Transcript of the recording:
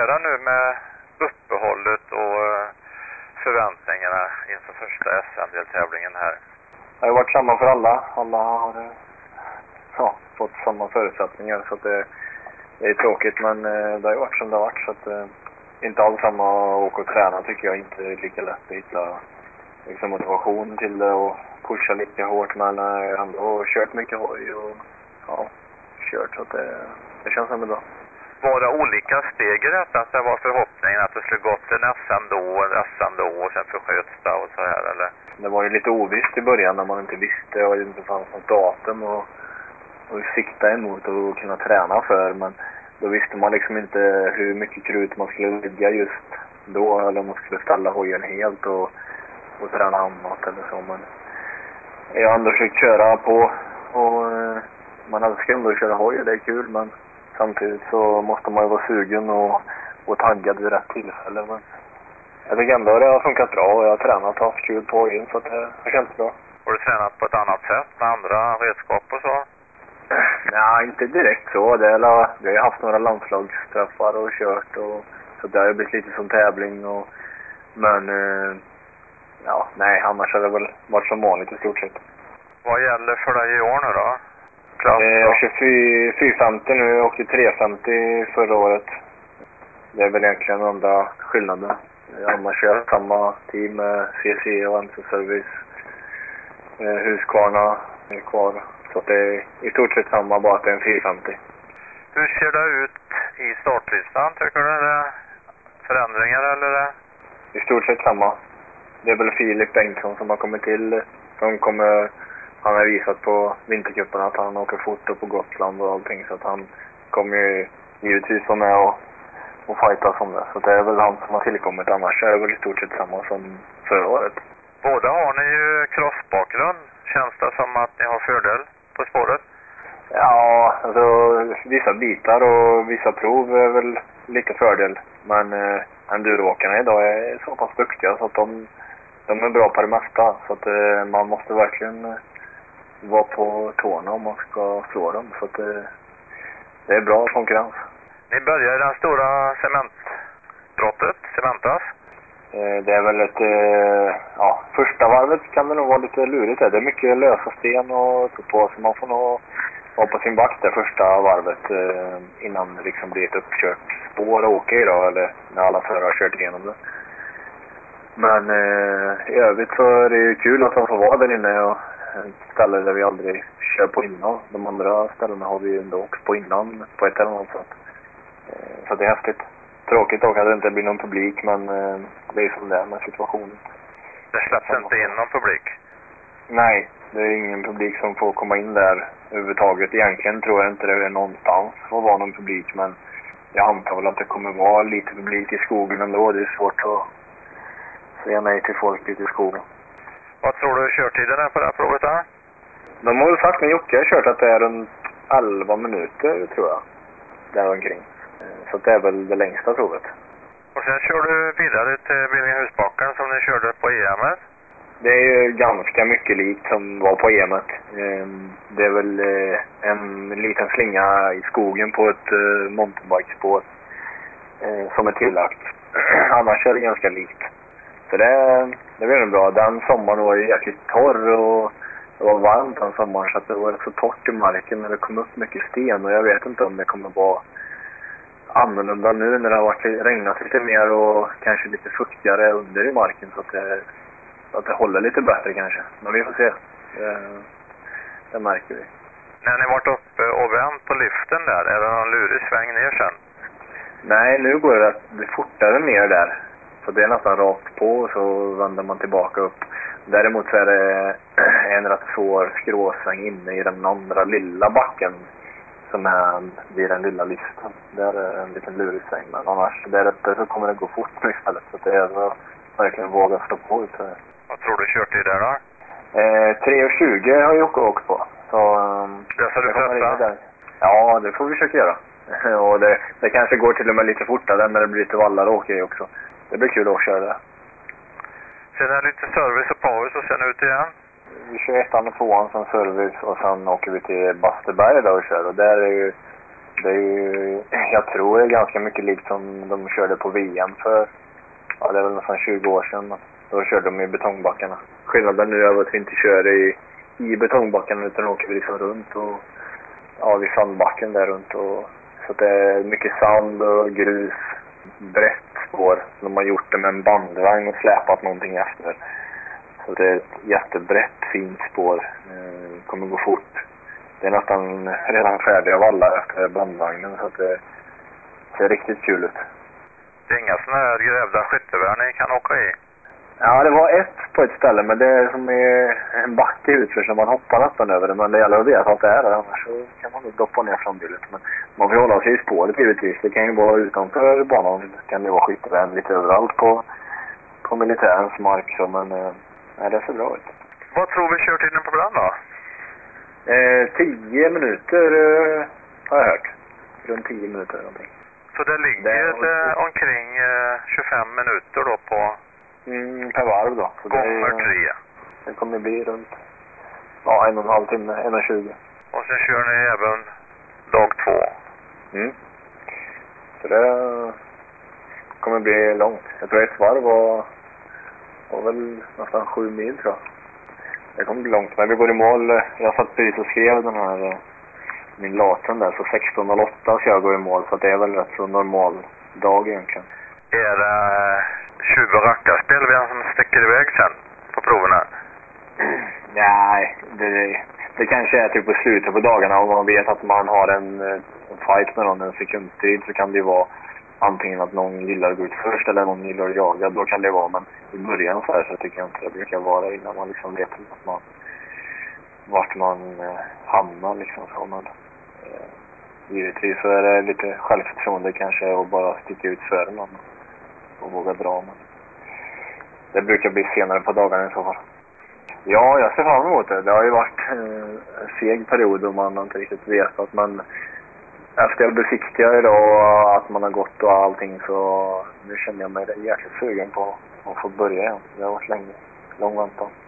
summera nu med uppehållet och förväntningarna inför första SM-deltävlingen här? Det har varit samma för alla. Alla har fått samma förutsättningar, så att det är tråkigt, men det har ju varit som det har varit, så att inte alls samma att åka och träna tycker jag inte är lika lätt att hitta liksom motivation till det och pusha lika hårt, men jag har ändå kört mycket hoj och kört, så att det känns ändå bra. Var det olika steg i detta? Att det var förhoppningen att det skulle gått en SM då och sen försköts det och så här, eller? Det var ju lite ovisst i början när man inte visste och det inte fanns något datum och sikta emot och kunna träna för, men då visste man liksom inte hur mycket krut man skulle lägga just då, eller om man skulle ställa hojen helt och träna annat eller så. Men jag har ändå försökt köra på och man älskar ändå att köra hoj, det är kul, men samtidigt så måste man ju vara sugen och taggad vid rätt tillfälle. Men jag tycker ändå det har funkat bra och jag har tränat och haft kul på hojen, så att det känns bra. Har du tränat på ett annat sätt med andra redskap och så? Nej, inte direkt så. Vi har haft några landslagsträffar och kört, och så det har blivit lite som tävling. Men nej, annars har det väl varit som vanligt i stort sett. Vad gäller för dig i år nu då? Jag kör 450 nu, jag åkte 350 förra året. Det är väl egentligen den enda skillnaden. Annars kör jag samma team med CC och MC-service. Husqvarna är kvar. Så det är i stort sett samma, bara att det är en 450. Hur ser det ut i startlistan? Tycker du det är förändringar eller? I stort sett samma. Det är väl Filip Bengtsson som har kommit till. Han har visat på vintercupen att han åker fort upp på Gotland och allting. Så att han kommer ju givetvis vara med och fightas om det. Så det är väl han som har tillkommit. Annars är det väl i stort sett samma som förra året. Båda har ni ju crossbakgrund. Känns det som att ni har fördel på spåret? Ja, alltså vissa bitar och vissa prov är väl lite fördel. Men enduroåkarna idag är så pass duktiga så att de är bra på det mesta. Så att man måste verkligen vara på tårna om man ska slå dem. Så att det är bra konkurrens. Ni börjar i den stora cementbrottet, Cementas. Det är väl första varvet kan det nog vara lite lurigt. Det är mycket lösa sten och så på, så man får nog vara på sin vakt det första varvet innan det liksom blir ett uppkört spår att åka i då, eller när alla förare har kört igenom det. Men i övrigt så är det ju kul att man får vara där inne och ett ställe där vi aldrig kör på innan. De andra ställena har vi ju ändå åkt på innan på ett eller annat sätt. Så det är häftigt. Tråkigt dock att det inte blir någon publik, men det är som det är med situationen. Det släpps inte in någon publik? Nej, det är ingen publik som får komma in där överhuvudtaget. Egentligen tror jag inte det är någonstans att vara någon publik, men jag antar väl att det kommer vara lite publik i skogen ändå. Det är svårt att säga nej till folk ute i skogen. Vad tror du körtiden är på det här provet då? De har ju sagt med Jocke har kört att det är runt 11 minuter tror jag. Där omkring. Så det är väl det längsta provet. Och sen kör du vidare till Billinghusbacken som ni körde på EM:et? Det är ju ganska mycket likt som var på EM:et. Det är väl en liten slinga i skogen på ett mountainbikespår som är tillagt. Annars är det ganska likt. Så det blir nog bra. Den sommaren var ju jäkligt torr och det var varmt den sommaren, så att det var så torrt i marken när det kom upp mycket sten. Och jag vet inte om det kommer vara annorlunda nu när det har varit regnat lite mer och kanske lite fuktigare under i marken, så att det håller lite bättre kanske. Men vi får se. Det märker vi. När ni varit uppe och vänt på liften där, är det någon lurig sväng ner sen? Nej, nu går det fortare ner där. Så det är nästan rakt på och så vänder man tillbaka upp. Däremot så är det en rätt svår skråsväng inne i den andra lilla backen som är vid den lilla liften. Där är en liten lurig sväng. Men annars där uppe så kommer det gå fort nu istället. Så det är verkligen våga stå på ut. Vad tror du kört i där då? 3:20 har Jocke åkt på. Så löser du detta? Ja, det får vi försöka göra. Och det kanske går till och med lite fortare när det blir lite vallar och åker också. Det blir kul att köra det. Sen är det lite service och paus och sen ut igen? Vi kör 1:an och 2:an som service och sen åker vi till Basterberg där och kör. Och där är ju Det är ju, jag tror det är ganska mycket likt som de körde på VM för, ja det är väl nästan 20 år sedan. Då körde de i betongbackarna. Skillnaden nu är att vi inte kör i betongbackarna utan åker vi liksom runt och ja, vid sandbacken där runt. Och, så det är mycket sand och grus, brett spår. De har gjort det med en bandvagn och släpat någonting efter. Så det är ett jättebrett, fint spår. Kommer gå fort. Det är nästan redan färdiga vallar efter bandvagnen så att det ser riktigt kul ut. Det är inga sådana här grävda skyttevärn ni kan åka i? Ja, det var ett på ett ställe, men det är som en backe utför så man hoppar nästan över det. Men det gäller att veta att det är där, annars så kan man nog droppa ner framhjulet. Men man får hålla sig i spåret givetvis. Det kan ju vara utanför banan, kan det vara skyttevärn lite överallt på militärens mark. Så, men nej, det ser bra ut. Vad tror vi kör tiden på den då? 10 minuter har jag hört. Runt 10 minuter eller någonting. Så det ligger omkring 25 minuter då på per varv då. Så gånger 3. Det kommer bli runt 1,5 timme, 1,20. Och sen kör ni även dag 2. Mm. Så det kommer bli långt. Jag tror ett varv var väl nästan 7 mil tror jag. Det kommer bli långt. Men vi går i mål. Jag satt precis och skrev den här min laten där. Så 16.08 ska jag gå i mål. Så det är väl rätt så normal dag egentligen. Är det 20 rackarspel vem som sticker iväg sen på proverna? Nej, det kanske är typ på slutet på dagarna. Om man vet att man har en fight med någon, en sekundstrid, så kan det vara antingen att någon gillar att gå ut först eller någon gillar att jaga. Då kan det vara, men i början så tycker jag inte det brukar vara innan man liksom vet vart man hamnar liksom så. Men givetvis så är det lite självförtroende kanske att bara sticka ut före någon och våga dra. Men det brukar bli senare på dagarna i så fall. Ja, jag ser fram emot det. Det har ju varit en seg period och man har inte riktigt vetat. Men efter jag besiktigade idag och att man har gått och allting, så nu känner jag mig jäkligt sugen på att få börja igen. Det har varit lång väntan.